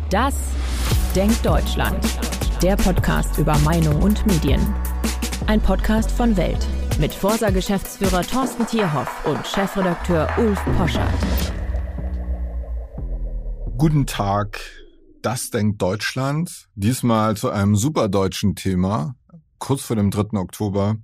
Das Denkt Deutschland, der Podcast über Meinung und Medien. Ein Podcast von Welt mit Forsa-Geschäftsführer Thorsten Tierhoff und Chefredakteur Ulf Poschardt. Guten Tag, das Denkt Deutschland. Diesmal zu einem superdeutschen Thema, kurz vor dem 3. Oktober.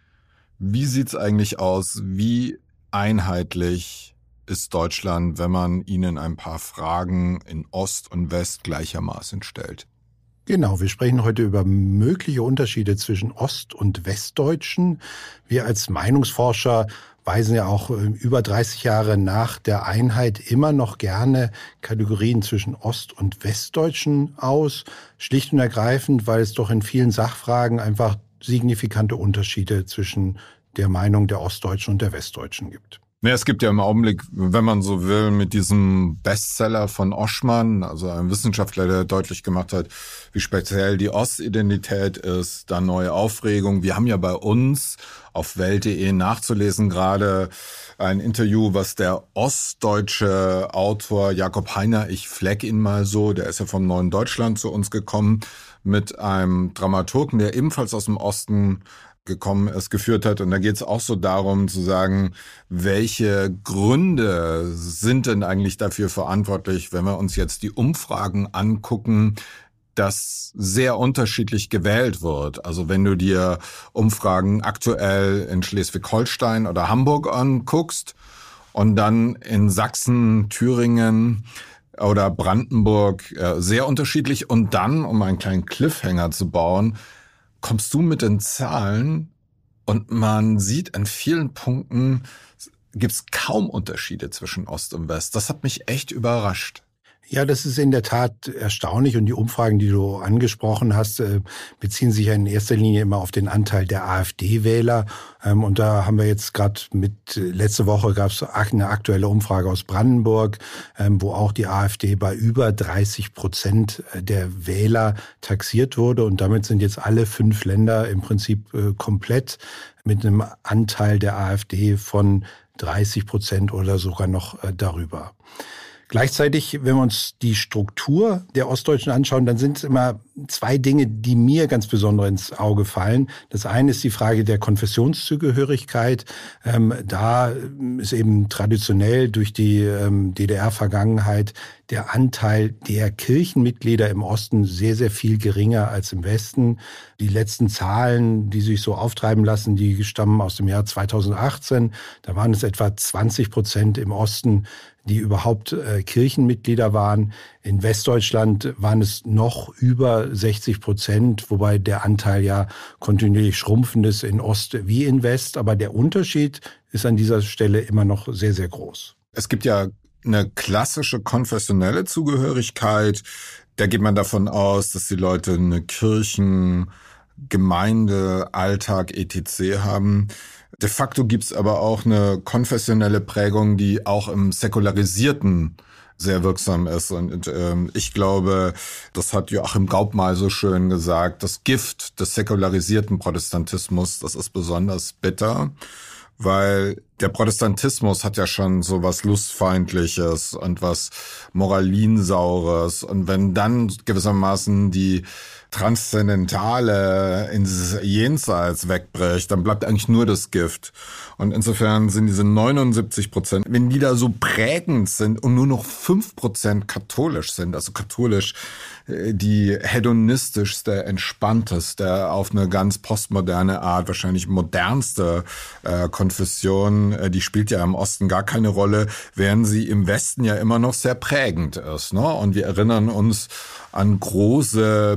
Wie sieht's eigentlich aus? Wie einheitlich ist Deutschland, wenn man ihnen ein paar Fragen in Ost und West gleichermaßen stellt? Genau, wir sprechen heute über mögliche Unterschiede zwischen Ost- und Westdeutschen. Wir als Meinungsforscher weisen ja auch über 30 Jahre nach der Einheit immer noch gerne Kategorien zwischen Ost- und Westdeutschen aus. Schlicht und ergreifend, weil es doch in vielen Sachfragen einfach signifikante Unterschiede zwischen der Meinung der Ostdeutschen und der Westdeutschen gibt. Ja, es gibt ja im Augenblick, wenn man so will, mit diesem Bestseller von Oschmann, also einem Wissenschaftler, der deutlich gemacht hat, wie speziell die Ostidentität ist, da neue Aufregung. Wir haben ja bei uns auf Welt.de nachzulesen gerade ein Interview, was der ostdeutsche Autor Jakob Heiner, ich fleck ihn mal so, der ist ja vom Neuen Deutschland zu uns gekommen, mit einem Dramaturgen, der ebenfalls aus dem Osten gekommen ist, geführt hat. Und da geht es auch so darum zu sagen, welche Gründe sind denn eigentlich dafür verantwortlich, wenn wir uns jetzt die Umfragen angucken, dass sehr unterschiedlich gewählt wird. Also wenn du dir Umfragen aktuell in Schleswig-Holstein oder Hamburg anguckst und dann in Sachsen, Thüringen oder Brandenburg sehr unterschiedlich und dann, um einen kleinen Cliffhanger zu bauen, kommst du mit den Zahlen und man sieht an vielen Punkten, gibt's kaum Unterschiede zwischen Ost und West. Das hat mich echt überrascht. Ja, das ist in der Tat erstaunlich und die Umfragen, die du angesprochen hast, beziehen sich ja in erster Linie immer auf den Anteil der AfD-Wähler. Und da haben wir jetzt gerade letzte Woche gab es eine aktuelle Umfrage aus Brandenburg, wo auch die AfD bei über 30% der Wähler taxiert wurde. Und damit sind jetzt alle 5 Länder im Prinzip komplett mit einem Anteil der AfD von 30% oder sogar noch darüber. Gleichzeitig, wenn wir uns die Struktur der Ostdeutschen anschauen, dann sind es immer 2 Dinge, die mir ganz besonders ins Auge fallen. Das eine ist die Frage der Konfessionszugehörigkeit. Da ist eben traditionell durch die DDR-Vergangenheit der Anteil der Kirchenmitglieder im Osten sehr, sehr viel geringer als im Westen. Die letzten Zahlen, die sich so auftreiben lassen, die stammen aus dem Jahr 2018. Da waren es etwa 20% im Osten, die überhaupt Kirchenmitglieder waren. In Westdeutschland waren es noch über 60%, wobei der Anteil ja kontinuierlich schrumpfend ist in Ost wie in West. Aber der Unterschied ist an dieser Stelle immer noch sehr, sehr groß. Es gibt ja eine klassische konfessionelle Zugehörigkeit. Da geht man davon aus, dass die Leute eine Kirchen-, Gemeinde-, Alltag, etc. haben. De facto gibt's aber auch eine konfessionelle Prägung, die auch im Säkularisierten sehr wirksam ist. Und ich glaube, das hat Joachim Gaupp mal so schön gesagt, das Gift des säkularisierten Protestantismus, das ist besonders bitter, weil der Protestantismus hat ja schon so was Lustfeindliches und was Moralinsaures. Und wenn dann gewissermaßen die Transzendentale ins Jenseits wegbricht, dann bleibt eigentlich nur das Gift. Und insofern sind diese 79%, wenn die da so prägend sind und nur noch 5% katholisch sind, also katholisch die hedonistischste, entspannteste, auf eine ganz postmoderne Art, wahrscheinlich modernste Konfession, die spielt ja im Osten gar keine Rolle, während sie im Westen ja immer noch sehr prägend ist, ne? Und wir erinnern uns an große,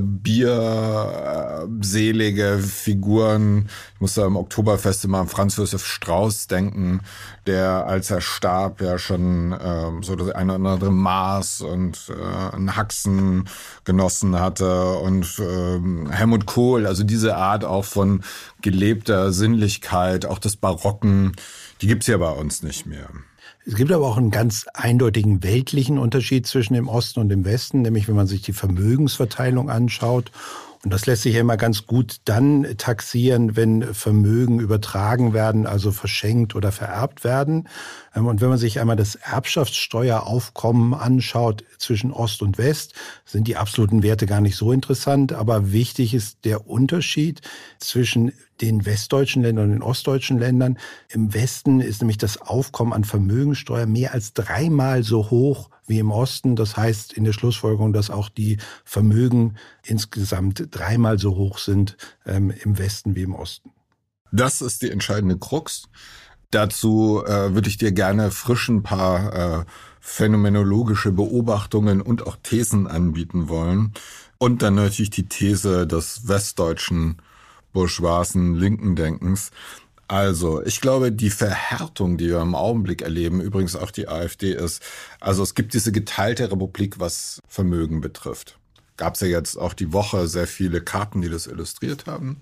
bierselige Figuren. Ich muss da im Oktoberfest immer an Franz Josef Strauß denken, der, als er starb, ja schon so das eine oder andere Maß und einen Haxen genossen hatte. Und Helmut Kohl, also diese Art auch von gelebter Sinnlichkeit, auch des Barocken, die gibt's ja bei uns nicht mehr. Es gibt aber auch einen ganz eindeutigen weltlichen Unterschied zwischen dem Osten und dem Westen, nämlich wenn man sich die Vermögensverteilung anschaut. Und das lässt sich ja immer ganz gut dann taxieren, wenn Vermögen übertragen werden, also verschenkt oder vererbt werden. Und wenn man sich einmal das Erbschaftssteueraufkommen anschaut zwischen Ost und West, sind die absoluten Werte gar nicht so interessant. Aber wichtig ist der Unterschied zwischen den westdeutschen Ländern und den ostdeutschen Ländern. Im Westen ist nämlich das Aufkommen an Vermögensteuer mehr als 3-mal so hoch wie im Osten. Das heißt in der Schlussfolgerung, dass auch die Vermögen insgesamt 3-mal so hoch sind im Westen wie im Osten. Das ist die entscheidende Krux. Dazu würde ich dir gerne frisch ein paar phänomenologische Beobachtungen und auch Thesen anbieten wollen. Und dann natürlich die These des westdeutschen bourgeoisen linken Denkens. Also, ich glaube, die Verhärtung, die wir im Augenblick erleben, übrigens auch die AfD ist, also es gibt diese geteilte Republik, was Vermögen betrifft. Gab es ja jetzt auch die Woche sehr viele Karten, die das illustriert haben.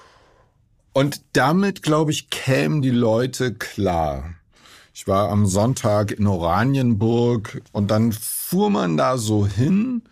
Und damit, glaube ich, kämen die Leute klar. Ich war am Sonntag in Oranienburg und dann fuhr man da so hin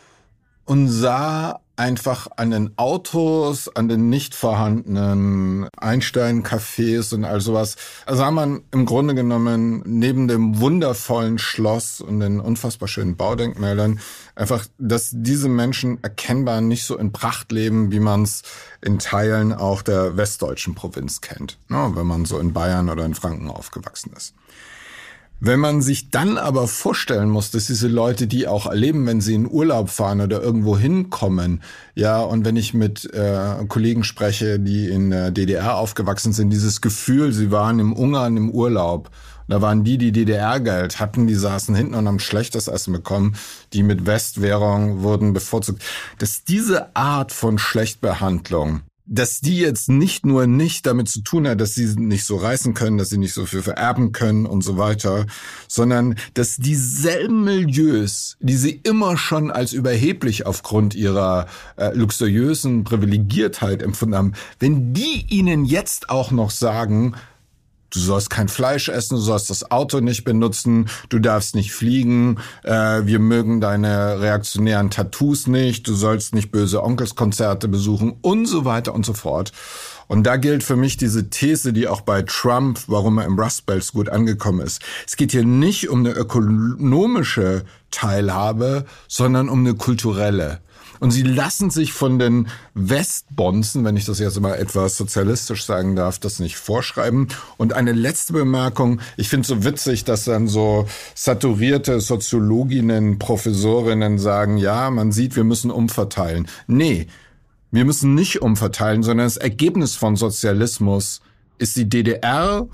und sah einfach an den Autos, an den nicht vorhandenen Einstein-Cafés und all sowas, sah man im Grunde genommen neben dem wundervollen Schloss und den unfassbar schönen Baudenkmälern einfach, dass diese Menschen erkennbar nicht so in Pracht leben, wie man es in Teilen auch der westdeutschen Provinz kennt, wenn man so in Bayern oder in Franken aufgewachsen ist. Wenn man sich dann aber vorstellen muss, dass diese Leute die auch erleben, wenn sie in Urlaub fahren oder irgendwo hinkommen, ja, und wenn ich mit Kollegen spreche, die in der DDR aufgewachsen sind, dieses Gefühl, sie waren im Ungarn im Urlaub, da waren die DDR-Geld hatten, die saßen hinten und haben schlechtes Essen bekommen, die mit Westwährung wurden bevorzugt. Dass diese Art von Schlechtbehandlung, dass die jetzt nicht nur nicht damit zu tun hat, dass sie nicht so reisen können, dass sie nicht so viel vererben können und so weiter, sondern dass dieselben Milieus, die sie immer schon als überheblich aufgrund ihrer luxuriösen Privilegiertheit empfunden haben, wenn die ihnen jetzt auch noch sagen, du sollst kein Fleisch essen, du sollst das Auto nicht benutzen, du darfst nicht fliegen, wir mögen deine reaktionären Tattoos nicht, du sollst nicht böse Onkelskonzerte besuchen und so weiter und so fort. Und da gilt für mich diese These, die auch bei Trump, warum er im Rust Belt so gut angekommen ist. Es geht hier nicht um eine ökonomische Teilhabe, sondern um eine kulturelle. Und sie lassen sich von den Westbonzen, wenn ich das jetzt mal etwas sozialistisch sagen darf, das nicht vorschreiben. Und eine letzte Bemerkung. Ich finde es so witzig, dass dann so saturierte Soziologinnen, Professorinnen sagen, ja, man sieht, wir müssen umverteilen. Nee, wir müssen nicht umverteilen, sondern das Ergebnis von Sozialismus ist die DDR.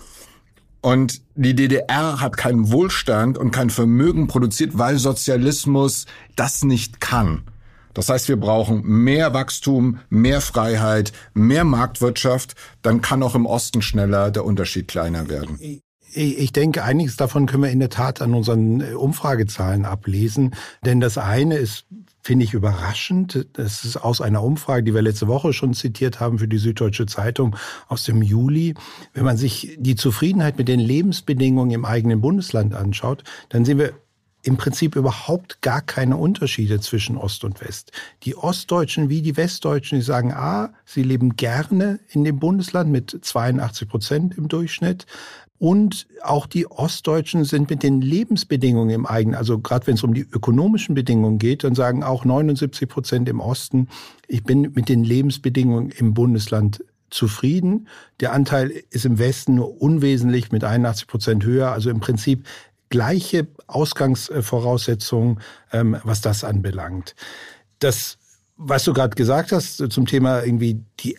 Und die DDR hat keinen Wohlstand und kein Vermögen produziert, weil Sozialismus das nicht kann. Das heißt, wir brauchen mehr Wachstum, mehr Freiheit, mehr Marktwirtschaft. Dann kann auch im Osten schneller der Unterschied kleiner werden. Ich denke, einiges davon können wir in der Tat an unseren Umfragezahlen ablesen. Denn das eine ist, finde ich, überraschend. Das ist aus einer Umfrage, die wir letzte Woche schon zitiert haben für die Süddeutsche Zeitung aus dem Juli. Wenn man sich die Zufriedenheit mit den Lebensbedingungen im eigenen Bundesland anschaut, dann sehen wir im Prinzip überhaupt gar keine Unterschiede zwischen Ost und West. Die Ostdeutschen wie die Westdeutschen, die sagen, sie leben gerne in dem Bundesland mit 82% im Durchschnitt. Und auch die Ostdeutschen sind mit den Lebensbedingungen im eigenen, also gerade wenn es um die ökonomischen Bedingungen geht, dann sagen auch 79% im Osten, ich bin mit den Lebensbedingungen im Bundesland zufrieden. Der Anteil ist im Westen nur unwesentlich mit 81% höher, also im Prinzip gleiche Ausgangsvoraussetzungen, was das anbelangt. Das, was du gerade gesagt hast zum Thema irgendwie die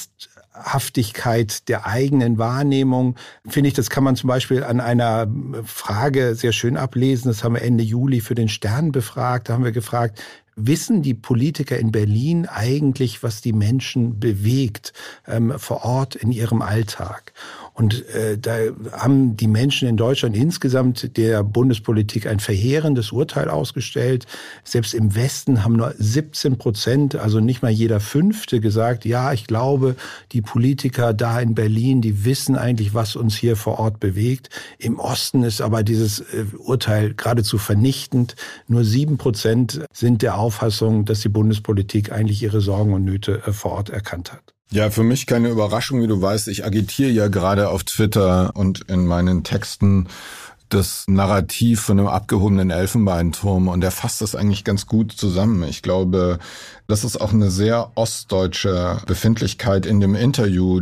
Ernsthaftigkeit der eigenen Wahrnehmung, finde ich, das kann man zum Beispiel an einer Frage sehr schön ablesen. Das haben wir Ende Juli für den Stern befragt. Da haben wir gefragt, wissen die Politiker in Berlin eigentlich, was die Menschen bewegt vor Ort in ihrem Alltag? Und da haben die Menschen in Deutschland insgesamt der Bundespolitik ein verheerendes Urteil ausgestellt. Selbst im Westen haben nur 17%, also nicht mal jeder Fünfte, gesagt, ja, ich glaube, die Politiker da in Berlin, die wissen eigentlich, was uns hier vor Ort bewegt. Im Osten ist aber dieses Urteil geradezu vernichtend. Nur 7% sind der Auffassung, dass die Bundespolitik eigentlich ihre Sorgen und Nöte vor Ort erkannt hat. Ja, für mich keine Überraschung, wie du weißt. Ich agitiere ja gerade auf Twitter und in meinen Texten das Narrativ von einem abgehobenen Elfenbeinturm, und der fasst das eigentlich ganz gut zusammen. Ich glaube, das ist auch eine sehr ostdeutsche Befindlichkeit in dem Interview,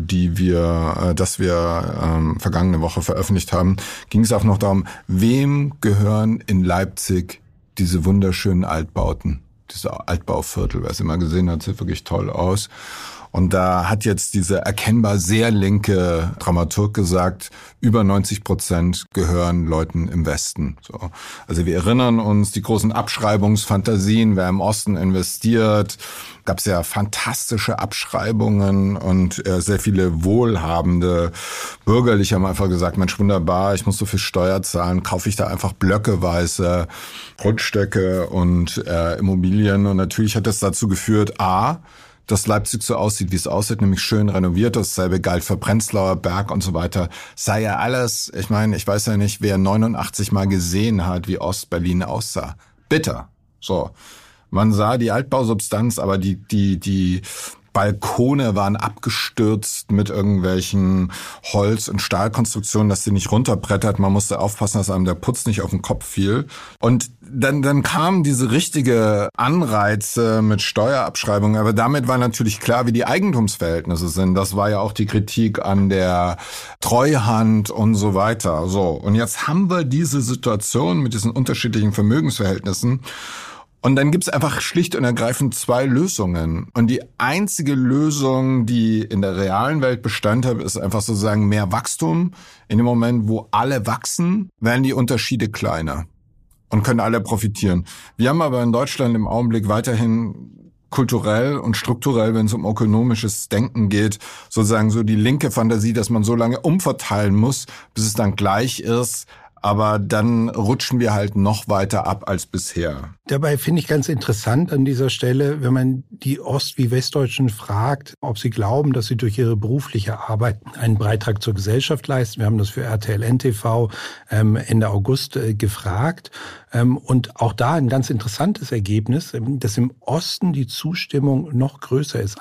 das wir vergangene Woche veröffentlicht haben. Ging es auch noch darum, wem gehören in Leipzig diese wunderschönen Altbauten, diese Altbauviertel. Wer es immer gesehen hat, sieht wirklich toll aus. Und da hat jetzt diese erkennbar sehr linke Dramaturg gesagt, über 90% gehören Leuten im Westen. So. Also wir erinnern uns, die großen Abschreibungsfantasien, wer im Osten investiert, gab es ja fantastische Abschreibungen, und sehr viele wohlhabende Bürgerliche haben einfach gesagt, Mensch, wunderbar, ich muss so viel Steuer zahlen, kaufe ich da einfach blöckeweise Grundstücke und Immobilien. Und natürlich hat das dazu geführt, dass Leipzig so aussieht, wie es aussieht, nämlich schön renoviert. Dasselbe galt für Prenzlauer Berg und so weiter. Sei ja alles, ich meine, ich weiß ja nicht, wer 89 Mal gesehen hat, wie Ostberlin aussah. Bitter. So. Man sah die Altbausubstanz, aber die Balkone waren abgestürzt mit irgendwelchen Holz- und Stahlkonstruktionen, dass sie nicht runterbrettert. Man musste aufpassen, dass einem der Putz nicht auf den Kopf fiel. Und dann kamen diese richtige Anreize mit Steuerabschreibungen. Aber damit war natürlich klar, wie die Eigentumsverhältnisse sind. Das war ja auch die Kritik an der Treuhand und so weiter. So. Und jetzt haben wir diese Situation mit diesen unterschiedlichen Vermögensverhältnissen. Und dann gibt's einfach schlicht und ergreifend zwei Lösungen. Und die einzige Lösung, die in der realen Welt Bestand hat, ist einfach sozusagen mehr Wachstum. In dem Moment, wo alle wachsen, werden die Unterschiede kleiner und können alle profitieren. Wir haben aber in Deutschland im Augenblick weiterhin kulturell und strukturell, wenn es um ökonomisches Denken geht, sozusagen so die linke Fantasie, dass man so lange umverteilen muss, bis es dann gleich ist. Aber dann rutschen wir halt noch weiter ab als bisher. Dabei finde ich ganz interessant an dieser Stelle, wenn man die Ost- wie Westdeutschen fragt, ob sie glauben, dass sie durch ihre berufliche Arbeit einen Beitrag zur Gesellschaft leisten. Wir haben das für RTL NTV Ende August gefragt. Und auch da ein ganz interessantes Ergebnis, dass im Osten die Zustimmung noch größer ist.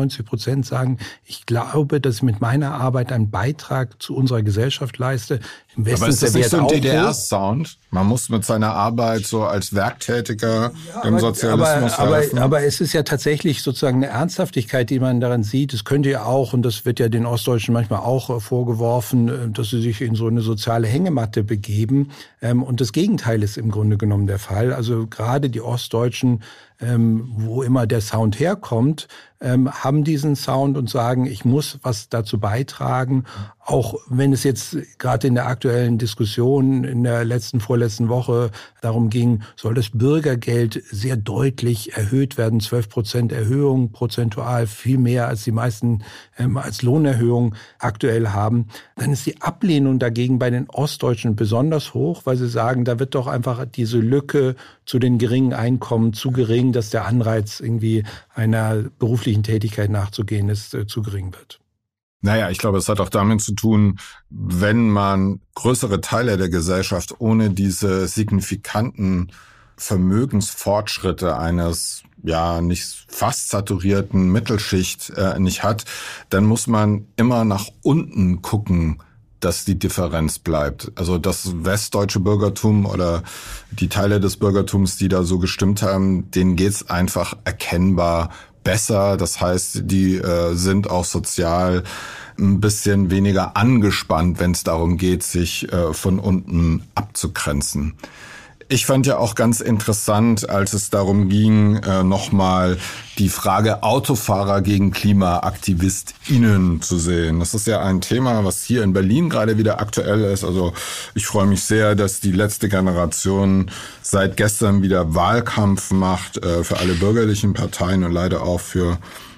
91% sagen, ich glaube, dass ich mit meiner Arbeit einen Beitrag zu unserer Gesellschaft leiste. Im Westen aber ist das nicht so ein DDR-Sound? Man muss mit seiner Arbeit so als Werktätiger im Sozialismus helfen. Aber es ist ja tatsächlich sozusagen eine Ernsthaftigkeit, die man daran sieht. Es könnte ja auch, und das wird ja den Ostdeutschen manchmal auch vorgeworfen, dass sie sich in so eine soziale Hängematte begeben. Und das Gegenteil ist im Grunde genommen der Fall. Also gerade die Ostdeutschen, wo immer der Sound herkommt, haben diesen Sound und sagen, ich muss was dazu beitragen, auch wenn es jetzt gerade in der aktuellen Diskussion in der vorletzten Woche darum ging, soll das Bürgergeld sehr deutlich erhöht werden, 12% Erhöhung prozentual, viel mehr als die meisten als Lohnerhöhung aktuell haben, dann ist die Ablehnung dagegen bei den Ostdeutschen besonders hoch, weil sie sagen, da wird doch einfach diese Lücke zu den geringen Einkommen zu gering, dass der Anreiz irgendwie einer beruflichen Tätigkeit nachzugehen ist, zu gering wird. Naja, ich glaube, es hat auch damit zu tun, wenn man größere Teile der Gesellschaft ohne diese signifikanten Vermögensfortschritte eines nicht fast saturierten Mittelschicht nicht hat, dann muss man immer nach unten gucken, dass die Differenz bleibt. Also das westdeutsche Bürgertum oder die Teile des Bürgertums, die da so gestimmt haben, denen geht's einfach erkennbar besser. Das heißt, die sind auch sozial ein bisschen weniger angespannt, wenn es darum geht, sich von unten abzugrenzen. Ich fand ja auch ganz interessant, als es darum ging, nochmal die Frage Autofahrer gegen KlimaaktivistInnen zu sehen. Das ist ja ein Thema, was hier in Berlin gerade wieder aktuell ist. Also ich freue mich sehr, dass die letzte Generation seit gestern wieder Wahlkampf macht für alle bürgerlichen Parteien und leider auch für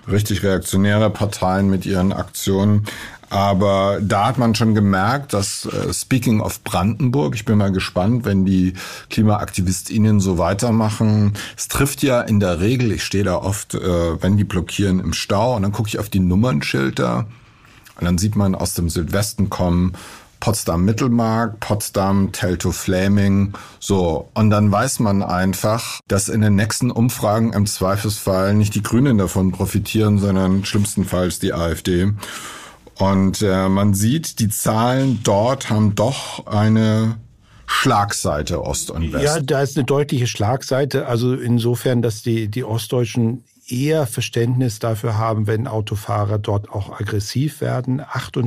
richtig reaktionäre Parteien mit ihren Aktionen. Aber da hat man schon gemerkt, dass, speaking of Brandenburg, ich bin mal gespannt, wenn die KlimaaktivistInnen so weitermachen. Es trifft ja in der Regel, ich stehe da oft, wenn die blockieren, im Stau und dann gucke ich auf die Nummernschilder und dann sieht man aus dem Südwesten kommen Potsdam-Mittelmark, Potsdam, Teltow-Fläming, so. Und dann weiß man einfach, dass in den nächsten Umfragen im Zweifelsfall nicht die Grünen davon profitieren, sondern schlimmstenfalls die AfD. Und man sieht, die Zahlen dort haben doch eine Schlagseite Ost und West. Ja, da ist eine deutliche Schlagseite. Also insofern, dass die Ostdeutschen eher Verständnis dafür haben, wenn Autofahrer dort auch aggressiv werden.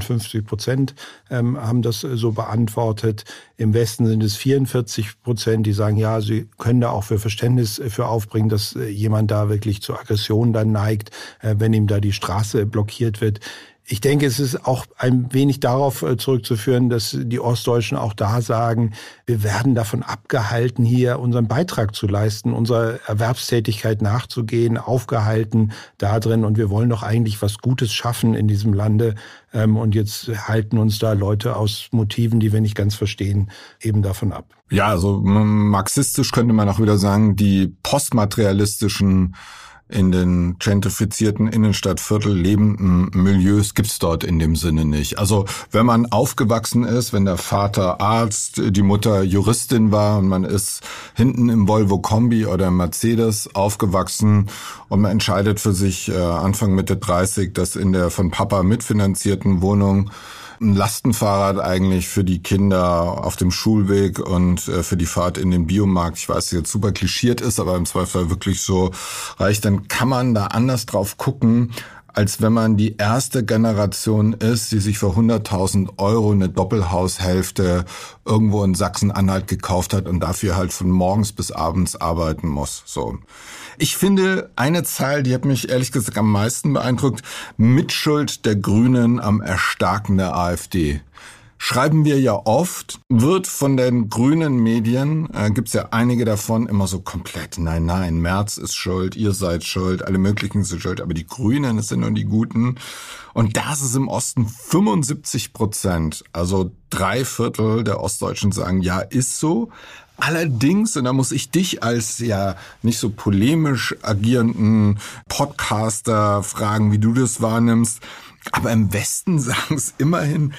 58% haben das so beantwortet. Im Westen sind es 44%, die sagen, ja, sie können da auch für Verständnis für aufbringen, dass jemand da wirklich zur Aggression dann neigt, wenn ihm da die Straße blockiert wird. Ich denke, es ist auch ein wenig darauf zurückzuführen, dass die Ostdeutschen auch da sagen, wir werden davon abgehalten, hier unseren Beitrag zu leisten, unserer Erwerbstätigkeit nachzugehen, aufgehalten da drin. Und wir wollen doch eigentlich was Gutes schaffen in diesem Lande. Und jetzt halten uns da Leute aus Motiven, die wir nicht ganz verstehen, eben davon ab. Ja, also marxistisch könnte man auch wieder sagen, die postmaterialistischen in den gentrifizierten Innenstadtviertel lebenden Milieus gibt's dort in dem Sinne nicht. Also wenn man aufgewachsen ist, wenn der Vater Arzt, die Mutter Juristin war und man ist hinten im Volvo Kombi oder im Mercedes aufgewachsen und man entscheidet für sich Anfang Mitte 30, dass in der von Papa mitfinanzierten Wohnung ein Lastenfahrrad eigentlich für die Kinder auf dem Schulweg und für die Fahrt in den Biomarkt, ich weiß, dass jetzt super klischiert ist, aber im Zweifel wirklich so reicht, dann kann man da anders drauf gucken, als wenn man die erste Generation ist, die sich für 100.000 € eine Doppelhaushälfte irgendwo in Sachsen-Anhalt gekauft hat und dafür halt von morgens bis abends arbeiten muss. So. Ich finde eine Zahl, die hat mich ehrlich gesagt am meisten beeindruckt, Mitschuld der Grünen am Erstarken der AfD. Schreiben wir ja oft, wird von den grünen Medien, gibt's ja einige davon, immer so komplett, nein, Merz ist schuld, ihr seid schuld, alle möglichen sind schuld, aber die Grünen, das sind nur die Guten. Und das ist im Osten 75%, also 3/4 der Ostdeutschen sagen, ja, ist so. Allerdings, und da muss ich dich als ja nicht so polemisch agierenden Podcaster fragen, wie du das wahrnimmst, aber im Westen sagen es immerhin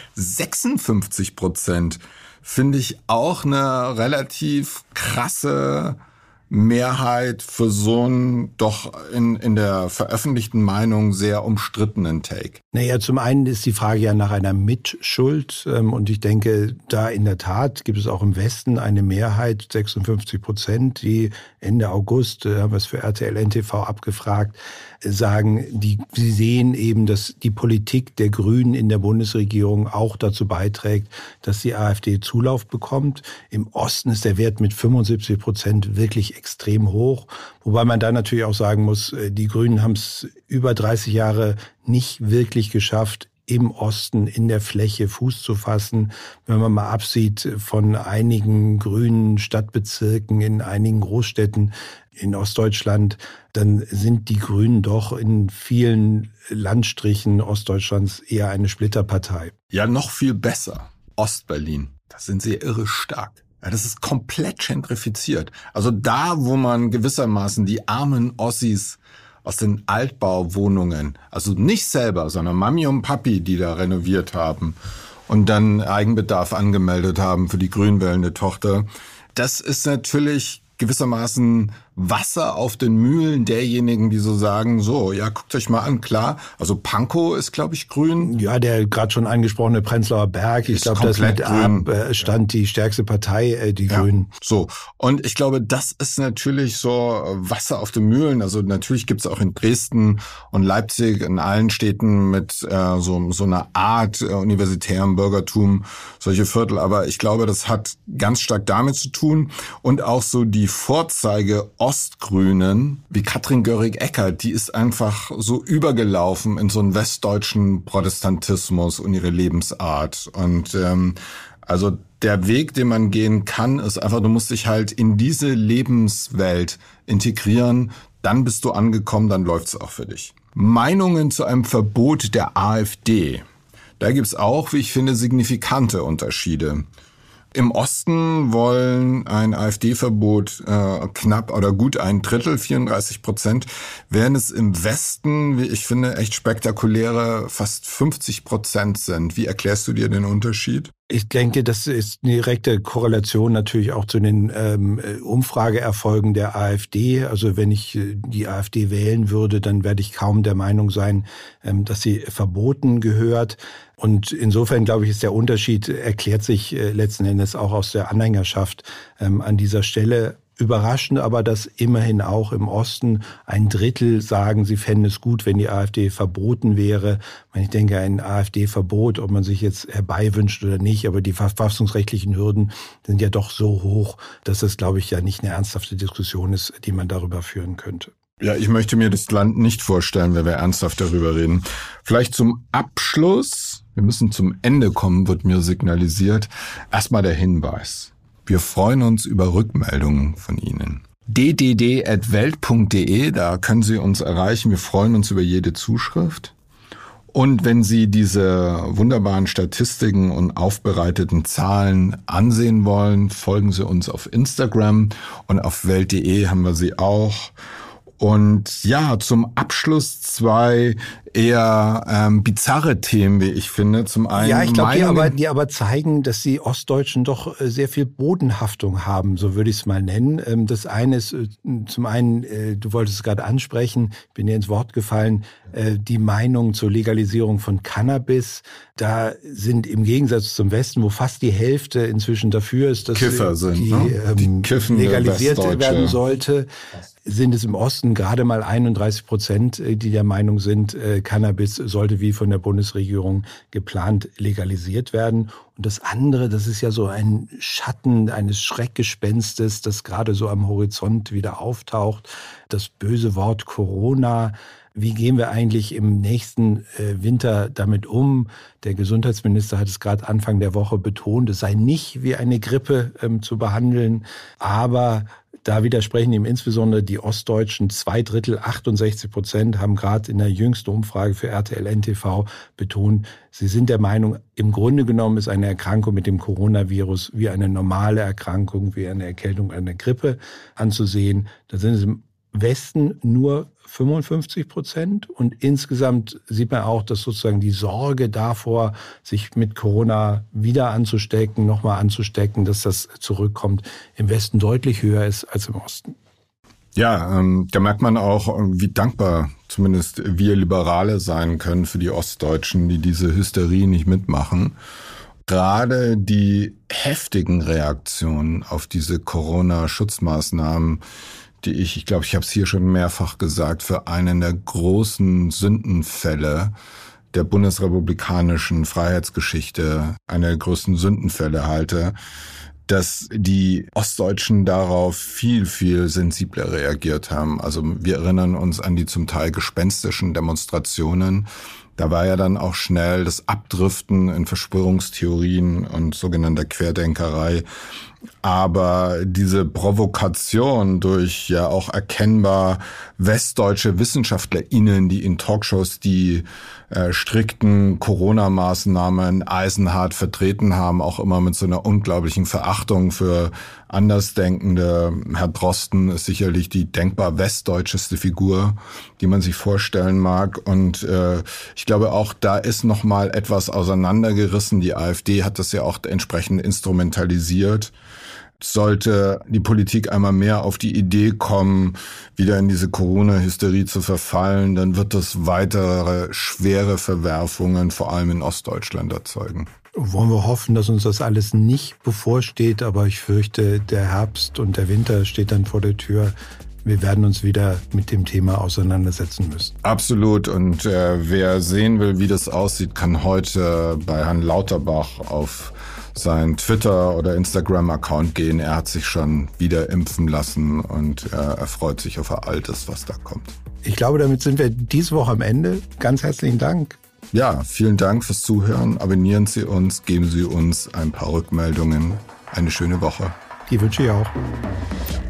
56%. Finde ich auch eine relativ krasse Mehrheit für so einen doch in der veröffentlichten Meinung sehr umstrittenen Take. Naja, zum einen ist die Frage ja nach einer Mitschuld. Und ich denke, da in der Tat gibt es auch im Westen eine Mehrheit, 56%, die Ende August, haben wir es für RTL NTV abgefragt, sagen, sie sehen eben, dass die Politik der Grünen in der Bundesregierung auch dazu beiträgt, dass die AfD Zulauf bekommt. Im Osten ist der Wert mit 75% wirklich extrem hoch. Wobei man da natürlich auch sagen muss, die Grünen haben es über 30 Jahre nicht wirklich geschafft, im Osten in der Fläche Fuß zu fassen. Wenn man mal absieht von einigen grünen Stadtbezirken in einigen Großstädten in Ostdeutschland, dann sind die Grünen doch in vielen Landstrichen Ostdeutschlands eher eine Splitterpartei. Ja, noch viel besser. Ostberlin, da sind sie irre stark. Ja, das ist komplett gentrifiziert. Also da, wo man gewissermaßen die armen Ossis aus den Altbauwohnungen, also nicht selber, sondern Mami und Papi, die da renoviert haben und dann Eigenbedarf angemeldet haben für die grünwählende Tochter, das ist natürlich gewissermaßen Wasser auf den Mühlen derjenigen, die so sagen, so, ja, guckt euch mal an, klar, also Pankow ist, glaube ich, grün. Ja, der gerade schon angesprochene Prenzlauer Berg, ich glaube, das mit Abstand die stärkste Partei, die Grünen. So, und ich glaube, das ist natürlich so Wasser auf den Mühlen, also natürlich gibt's auch in Dresden und Leipzig, in allen Städten mit so einer Art universitärem Bürgertum solche Viertel, aber ich glaube, das hat ganz stark damit zu tun und auch so die Vorzeige Ostgrünen, wie Katrin Göring-Eckardt, die ist einfach so übergelaufen in so einen westdeutschen Protestantismus und ihre Lebensart. Und also der Weg, den man gehen kann, ist einfach, du musst dich halt in diese Lebenswelt integrieren, dann bist du angekommen, dann läuft's auch für dich. Meinungen zu einem Verbot der AfD. Da gibt's auch, wie ich finde, signifikante Unterschiede. Im Osten wollen ein AfD-Verbot knapp oder gut 1/3, 34%, während es im Westen, wie ich finde, echt spektakuläre fast 50% sind. Wie erklärst du dir den Unterschied? Ich denke, das ist eine direkte Korrelation natürlich auch zu den Umfrageerfolgen der AfD. Also wenn ich die AfD wählen würde, dann werde ich kaum der Meinung sein, dass sie verboten gehört. Und insofern, glaube ich, ist der Unterschied, erklärt sich letzten Endes auch aus der Anhängerschaft an dieser Stelle. Überraschend aber, dass immerhin auch im Osten 1/3 sagen, sie fänden es gut, wenn die AfD verboten wäre. Ich denke, ein AfD-Verbot, ob man sich jetzt herbeiwünscht oder nicht, aber die verfassungsrechtlichen Hürden sind ja doch so hoch, dass das, glaube ich, ja nicht eine ernsthafte Diskussion ist, die man darüber führen könnte. Ja, ich möchte mir das Land nicht vorstellen, wenn wir ernsthaft darüber reden. Vielleicht zum Abschluss, wir müssen zum Ende kommen, wird mir signalisiert. Erstmal der Hinweis. Wir freuen uns über Rückmeldungen von Ihnen. ddd@welt.de, da können Sie uns erreichen. Wir freuen uns über jede Zuschrift. Und wenn Sie diese wunderbaren Statistiken und aufbereiteten Zahlen ansehen wollen, folgen Sie uns auf Instagram und auf welt.de haben wir sie auch. Und ja, zum Abschluss 2 eher bizarre Themen, wie ich finde. Zum einen, ja, ich glaube, die aber zeigen, dass die Ostdeutschen doch sehr viel Bodenhaftung haben, so würde ich es mal nennen. Das eine ist zum einen, du wolltest es gerade ansprechen, bin dir ins Wort gefallen, die Meinung zur Legalisierung von Cannabis. Da sind im Gegensatz zum Westen, wo fast die Hälfte inzwischen dafür ist, dass Kiffer sind, die legalisiert werden sollte, sind es im Osten gerade mal 31%, die der Meinung sind, Cannabis sollte wie von der Bundesregierung geplant legalisiert werden. Und das andere, das ist ja so ein Schatten eines Schreckgespenstes, das gerade so am Horizont wieder auftaucht. Das böse Wort Corona. Wie gehen wir eigentlich im nächsten Winter damit um? Der Gesundheitsminister hat es gerade Anfang der Woche betont, es sei nicht wie eine Grippe zu behandeln, aber da widersprechen ihm insbesondere die Ostdeutschen. 2/3, 68%, haben gerade in der jüngsten Umfrage für RTL NTV betont, sie sind der Meinung, im Grunde genommen ist eine Erkrankung mit dem Coronavirus wie eine normale Erkrankung, wie eine Erkältung, eine Grippe anzusehen. Da sind es im Westen nur 55% und insgesamt sieht man auch, dass sozusagen die Sorge davor, sich mit Corona wieder anzustecken, nochmal anzustecken, dass das zurückkommt, im Westen deutlich höher ist als im Osten. Ja, da merkt man auch, wie dankbar zumindest wir Liberale sein können für die Ostdeutschen, die diese Hysterie nicht mitmachen. Gerade die heftigen Reaktionen auf diese Corona-Schutzmaßnahmen, die ich glaube, ich habe es hier schon mehrfach gesagt, für einen der großen Sündenfälle der bundesrepublikanischen Freiheitsgeschichte, einer der größten Sündenfälle halte, dass die Ostdeutschen darauf viel, viel sensibler reagiert haben. Also wir erinnern uns an die zum Teil gespenstischen Demonstrationen. Da war ja dann auch schnell das Abdriften in Verschwörungstheorien und sogenannter Querdenkerei. Aber diese Provokation durch ja auch erkennbar westdeutsche WissenschaftlerInnen, die in Talkshows die strikten Corona-Maßnahmen eisenhart vertreten haben, auch immer mit so einer unglaublichen Verachtung für Andersdenkende. Herr Drosten ist sicherlich die denkbar westdeutscheste Figur, die man sich vorstellen mag. Und ich glaube auch, da ist noch mal etwas auseinandergerissen. Die AfD hat das ja auch entsprechend instrumentalisiert. Sollte die Politik einmal mehr auf die Idee kommen, wieder in diese Corona-Hysterie zu verfallen, dann wird das weitere schwere Verwerfungen, vor allem in Ostdeutschland, erzeugen. Wollen wir hoffen, dass uns das alles nicht bevorsteht, aber ich fürchte, der Herbst und der Winter steht dann vor der Tür. Wir werden uns wieder mit dem Thema auseinandersetzen müssen. Absolut. Und wer sehen will, wie das aussieht, kann heute bei Herrn Lauterbach auf seinen Twitter- oder Instagram-Account gehen. Er hat sich schon wieder impfen lassen und er freut sich auf all das, was da kommt. Ich glaube, damit sind wir diese Woche am Ende. Ganz herzlichen Dank. Ja, vielen Dank fürs Zuhören. Abonnieren Sie uns, geben Sie uns ein paar Rückmeldungen. Eine schöne Woche. Die wünsche ich auch.